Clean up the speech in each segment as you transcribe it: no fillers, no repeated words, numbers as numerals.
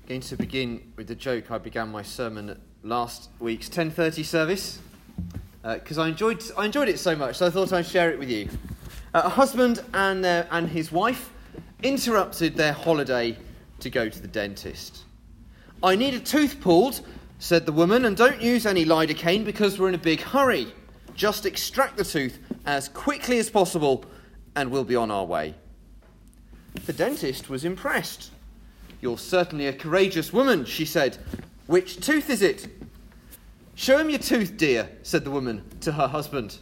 Going to begin with the joke I began my sermon at last week's 10:30 service because I enjoyed it so much, so I thought I'd share it with you. A husband and his wife interrupted their holiday to go to the dentist. "I need a tooth pulled," said the woman, "and don't use any lidocaine because we're in a big hurry. Just extract the tooth as quickly as possible and we'll be on our way." The dentist was impressed. "You're certainly a courageous woman," she said. "Which tooth is it?" "Show him your tooth, dear," said the woman to her husband.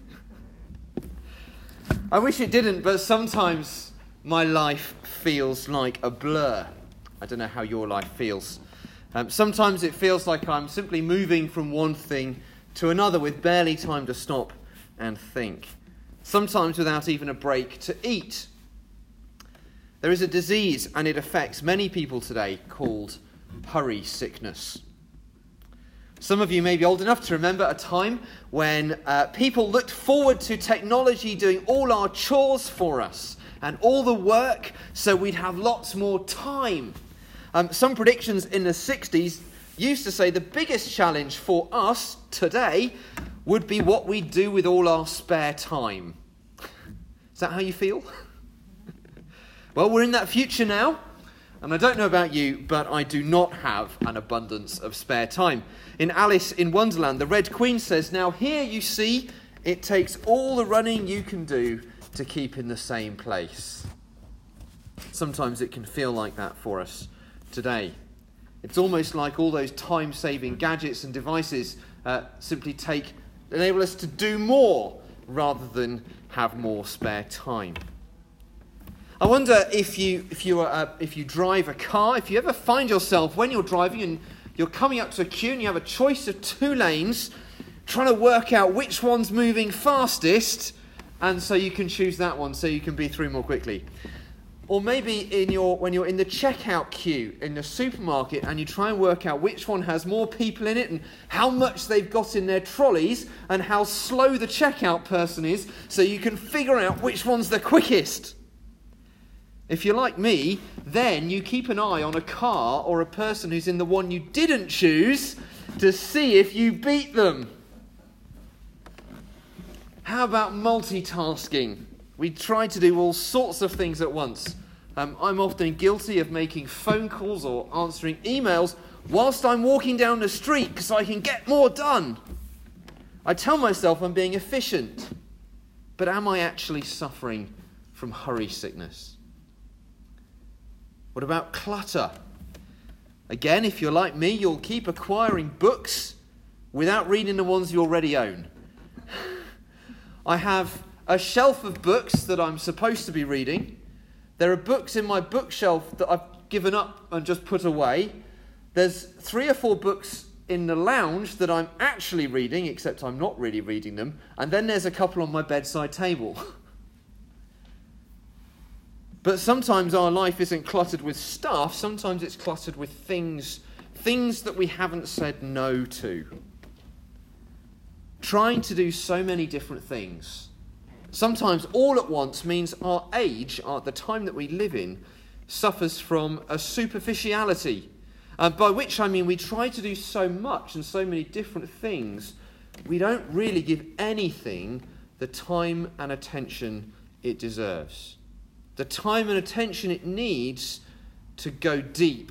I wish it didn't, but sometimes my life feels like a blur. I don't know how your life feels. Sometimes it feels like I'm simply moving from one thing to another with barely time to stop and think. Sometimes without even a break to eat. There is a disease, and it affects many people today, called hurry sickness. Some of you may be old enough to remember a time when people looked forward to technology doing all our chores for us and all the work so we'd have lots more time. Some predictions in the 60s used to say the biggest challenge for us today would be what we do with all our spare time. Is that how you feel? Well, we're in that future now, and I don't know about you, but I do not have an abundance of spare time. In Alice in Wonderland, the Red Queen says, "Now here you see, it takes all the running you can do to keep in the same place." Sometimes it can feel like that for us today. It's almost like all those time-saving gadgets and devices simply enable us to do more rather than have more spare time. I wonder if you drive a car, if you ever find yourself when you're driving and you're coming up to a queue and you have a choice of two lanes, trying to work out which one's moving fastest, and so you can choose that one so you can be through more quickly. Or maybe when you're in the checkout queue in the supermarket and you try and work out which one has more people in it and how much they've got in their trolleys and how slow the checkout person is so you can figure out which one's the quickest. If you're like me, then you keep an eye on a car or a person who's in the one you didn't choose to see if you beat them. How about multitasking? We try to do all sorts of things at once. I'm often guilty of making phone calls or answering emails whilst I'm walking down the street because I can get more done. I tell myself I'm being efficient, but am I actually suffering from hurry sickness? What about clutter? Again, if you're like me, you'll keep acquiring books without reading the ones you already own. I have a shelf of books that I'm supposed to be reading. There are books in my bookshelf that I've given up and just put away. There's 3 or 4 books in the lounge that I'm actually reading, except I'm not really reading them. And then there's a couple on my bedside table. But sometimes our life isn't cluttered with stuff. Sometimes it's cluttered with things that we haven't said no to. Trying to do so many different things, sometimes all at once, means our age, the time that we live in, suffers from a superficiality. By which I mean we try to do so much and so many different things, we don't really give anything the time and attention it deserves. The time and attention it needs to go deep.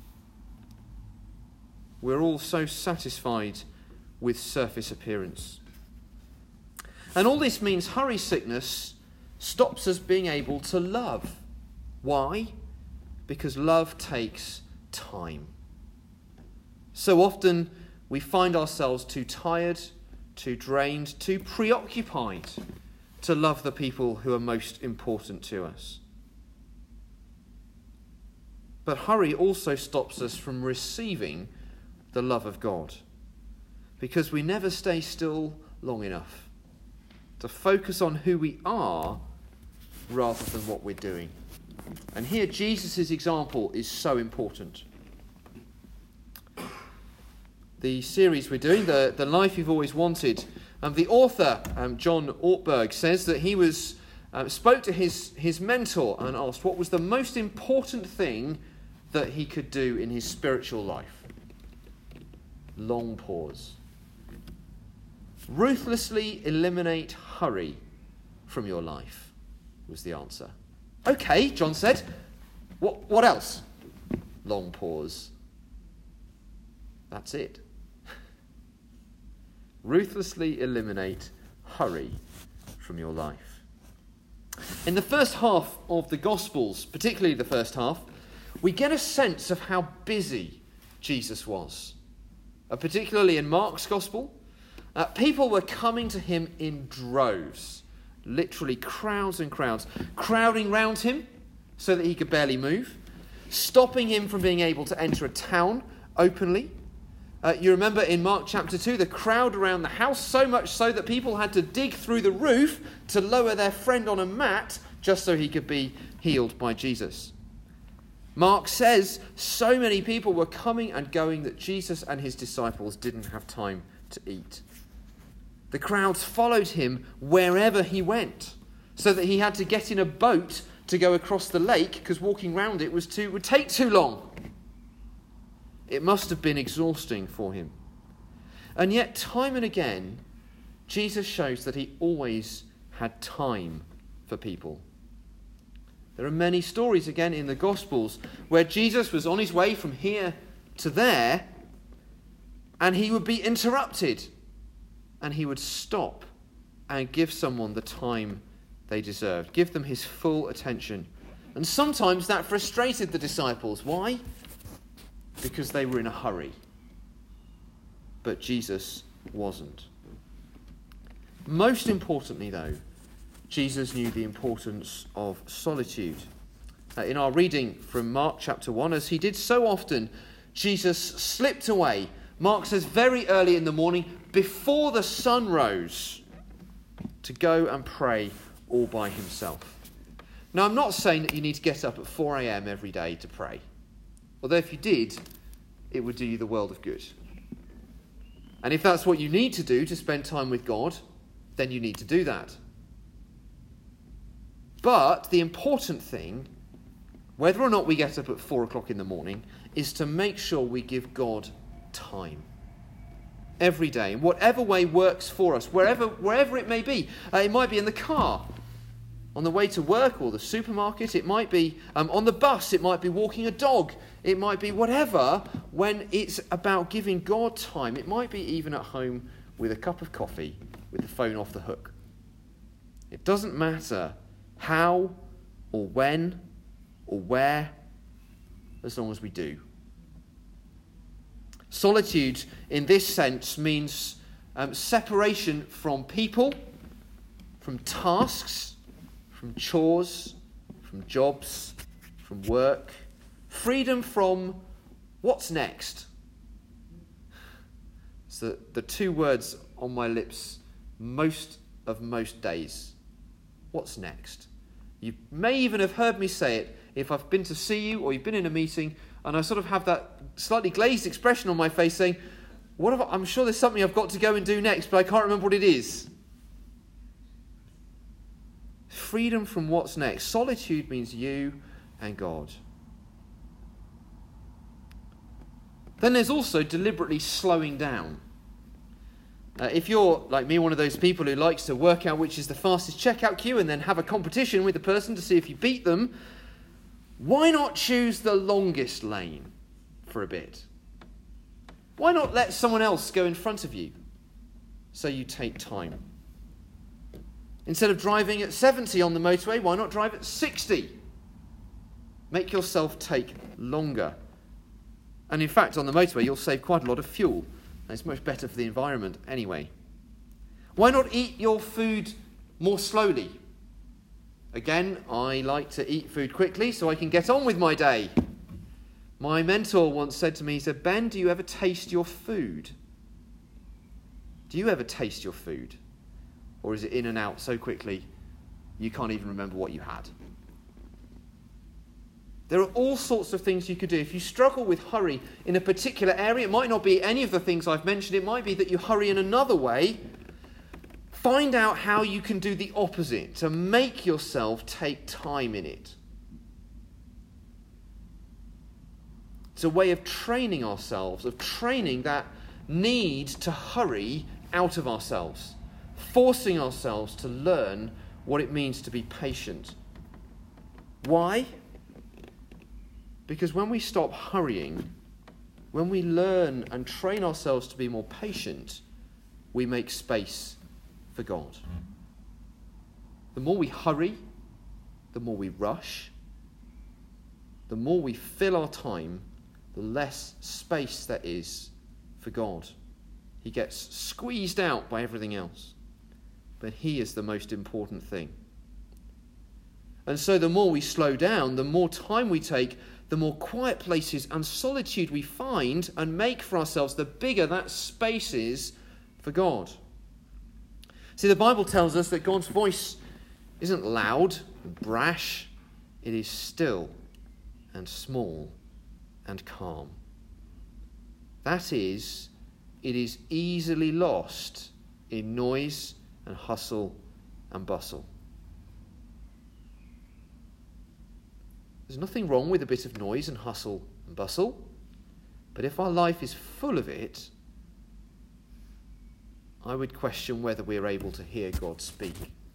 We're all so satisfied with surface appearance. And all this means hurry sickness stops us being able to love. Why? Because love takes time. So often we find ourselves too tired, too drained, too preoccupied to love the people who are most important to us. But hurry also stops us from receiving the love of God, because we never stay still long enough to focus on who we are rather than what we're doing. And here Jesus' example is so important. The series we're doing, The Life You've Always Wanted, the author, John Ortberg, says that he spoke to his mentor and asked what was the most important thing that he could do in his spiritual life. Long pause. Ruthlessly eliminate hurry from your life, was the answer. Okay, John said. What else? Long pause. That's it. Ruthlessly eliminate hurry from your life. In the first half of the Gospels, particularly the first half, we get a sense of how busy Jesus was. Particularly in Mark's Gospel, people were coming to him in droves, literally crowds and crowds, crowding round him so that he could barely move, stopping him from being able to enter a town openly. You remember in Mark chapter 2, the crowd around the house, so much so that people had to dig through the roof to lower their friend on a mat just so he could be healed by Jesus. Mark says so many people were coming and going that Jesus and his disciples didn't have time to eat. The crowds followed him wherever he went, so that he had to get in a boat to go across the lake because walking round it would take too long. It must have been exhausting for him. And yet, time and again, Jesus shows that he always had time for people. There are many stories again in the Gospels where Jesus was on his way from here to there and he would be interrupted and he would stop and give someone the time they deserved, give them his full attention. And sometimes that frustrated the disciples. Why? Because they were in a hurry. But Jesus wasn't. Most importantly, though, Jesus knew the importance of solitude. In our reading from Mark chapter 1, as he did so often, Jesus slipped away. Mark says very early in the morning, before the sun rose, to go and pray all by himself. Now, I'm not saying that you need to get up at 4 a.m. every day to pray. Although if you did, it would do you the world of good. And if that's what you need to do to spend time with God, then you need to do that. But the important thing, whether or not we get up at 4 o'clock in the morning, is to make sure we give God time. Every day, in whatever way works for us, wherever it may be. It might be in the car, on the way to work or the supermarket. It might be on the bus. It might be walking a dog. It might be whatever, when it's about giving God time. It might be even at home with a cup of coffee with the phone off the hook. It doesn't matter how or when or where, as long as we do. Solitude in this sense means separation from people, from tasks, from chores, from jobs, from work. Freedom from what's next. It's the two words on my lips most days. What's next? You may even have heard me say it if I've been to see you or you've been in a meeting and I sort of have that slightly glazed expression on my face saying, I'm sure there's something I've got to go and do next, but I can't remember what it is. Freedom from what's next. Solitude means you and God. Then there's also deliberately slowing down. If you're, like me, one of those people who likes to work out which is the fastest checkout queue and then have a competition with the person to see if you beat them, why not choose the longest lane for a bit? Why not let someone else go in front of you so you take time? Instead of driving at 70 on the motorway, why not drive at 60? Make yourself take longer. And in fact, on the motorway, you'll save quite a lot of fuel. And it's much better for the environment anyway. Why not eat your food more slowly? Again, I like to eat food quickly so I can get on with my day. My mentor once said to me, he said, Ben, do you ever taste your food? Do you ever taste your food? Or is it in and out so quickly you can't even remember what you had? There are all sorts of things you could do. If you struggle with hurry in a particular area, it might not be any of the things I've mentioned. It might be that you hurry in another way. Find out how you can do the opposite to make yourself take time in it. It's a way of training ourselves, of training that need to hurry out of ourselves, forcing ourselves to learn what it means to be patient. Why? Because when we stop hurrying, when we learn and train ourselves to be more patient, we make space for God. The more we hurry, the more we rush, the more we fill our time, the less space there is for God. He gets squeezed out by everything else. But he is the most important thing. And so the more we slow down, the more time we take, the more quiet places and solitude we find and make for ourselves, the bigger that space is for God. See, the Bible tells us that God's voice isn't loud and brash. It is still and small and calm. That is, it is easily lost in noise and hustle and bustle. There's nothing wrong with a bit of noise and hustle and bustle, but if our life is full of it, I would question whether we are able to hear God speak.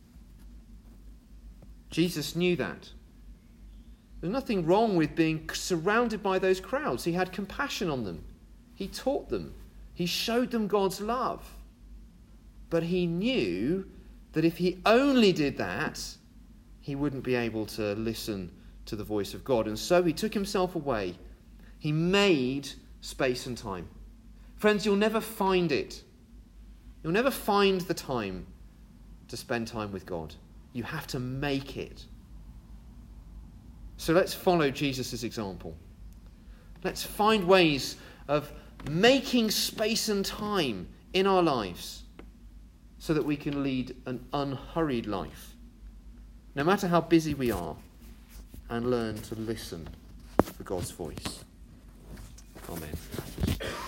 Jesus knew that. There's nothing wrong with being surrounded by those crowds. He had compassion on them. He taught them. He showed them God's love. But he knew that if he only did that, he wouldn't be able to listen to the voice of God. And so he took himself away. He made space and time. Friends, you'll never find it. You'll never find the time to spend time with God. You have to make it. So let's follow Jesus' example. Let's find ways of making space and time in our lives so that we can lead an unhurried life, no matter how busy we are, and learn to listen for God's voice. Amen.